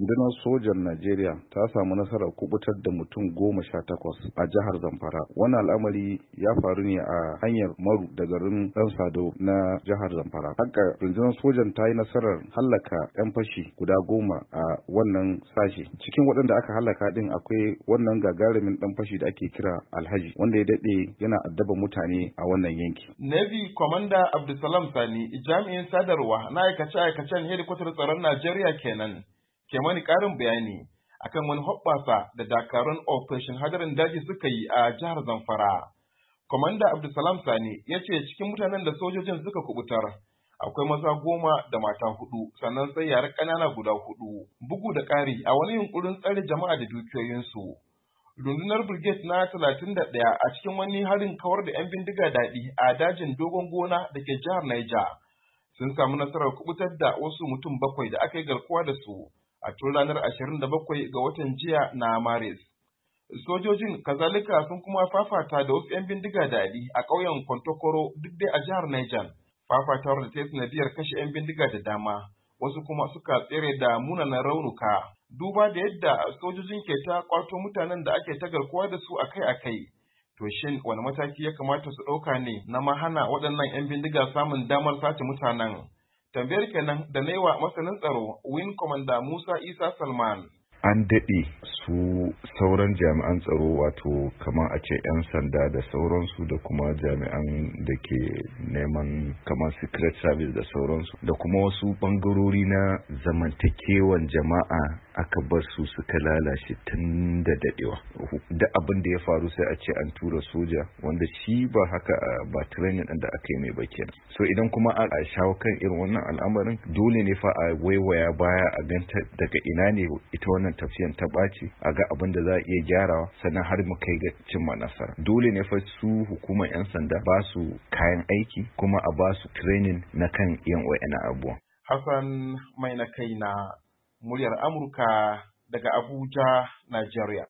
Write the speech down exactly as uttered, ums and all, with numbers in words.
rundunar sojan Najeriya ta samu nasarar kubutar da mutum goma sha takwas a jihar Zamfara. Wannan al'amari ya faru ne a hanyar Maru da garin Dan Sado na jihar Zamfara. Haka rundunar sojan ta yi nasarar hallaka 'yan fashi guda goma a wannan sashe. Cikin waɗanda aka hallaka din akwai wannan gagarumin ɗan fashi da ake kira Alhaji, wanda ya daɗe yana addaba mutane a wannan yanki. Navy Commander Abdulsalam Sani, jami'in sadarwa na aikace-aikacen hedikwatar tsaron Najeriya kenan, ke mani ƙarin bayani akan wani hoɓɓasa da dakarun Operation Hadarin Daji suka yi a jihar Zamfara. Commander Abdulsalam Sani ya ce cikin mutanen da sojojin suka kubutar akwai maza goma da mata hudu, sannan sai yara ƙanana guda hudu. Bugu da ƙari a wani yunkurin tsare jama'a da dukiyoyinsu. Rundunar Brigade na talatin da ɗaya a cikin wani harin kawar da 'yan bindiga daɗi a dajin Dogon Gona da ke jihar Niger sun samu nasarar kubutar da wasu mutum bakwai da aka yi garkuwa da su a tun ranar ashirin da bakwai ga watan jiya na Maris. Sojojin kazalika sun kuma fafata da wasu 'yan bindiga daɗi a ƙauyen Kwantokoro duk dai a jihar Niger. Fafatawar da ta yi sanadiyar kashe 'yan bindiga da dama, wasu kuma suka tsere da munanan raunuka. Duba da yadda sojojin ke ta kwato mutanen da ake ta garkuwa da su akai-akai. To shin wani mataki ya kamata su ɗauka ne na mahana waɗannan 'yan bindiga samun damar sace mutanen? Tambayar kenan da na yi wa masanin tsaro Wing Commander Musa Isa Salman. An daɗe su sauran jami'an tsaro, wato kamar a ce 'yan sanda da sauransu, da kuma jami'an da ke neman kamar secret service da sauransu, da kuma wasu ɓangarori na zamantakewan jama'a aka bar su suka lalace tun da daɗewa. Da abin da ya faru sai a ce an tura soja, wanda shi ba haka ba training ɗin da aka yi mai ba kenan. So idan kuma a shawo kan irin wannan al'amarin, dole ne fa a waiwaya baya a ganta daga ina ne ita wannan tafiyan ta ɓaci, a ga abin da za a iya gyarawa, sannan har mu kai ga cimma nasara. Dole ne fa su hukumar 'yan sanda ba su kayan aiki, kuma a ba su training na kan yan wa'ina abuwa. Hassan mai na kai na muryar Amurka daga Abuja, Najeriya.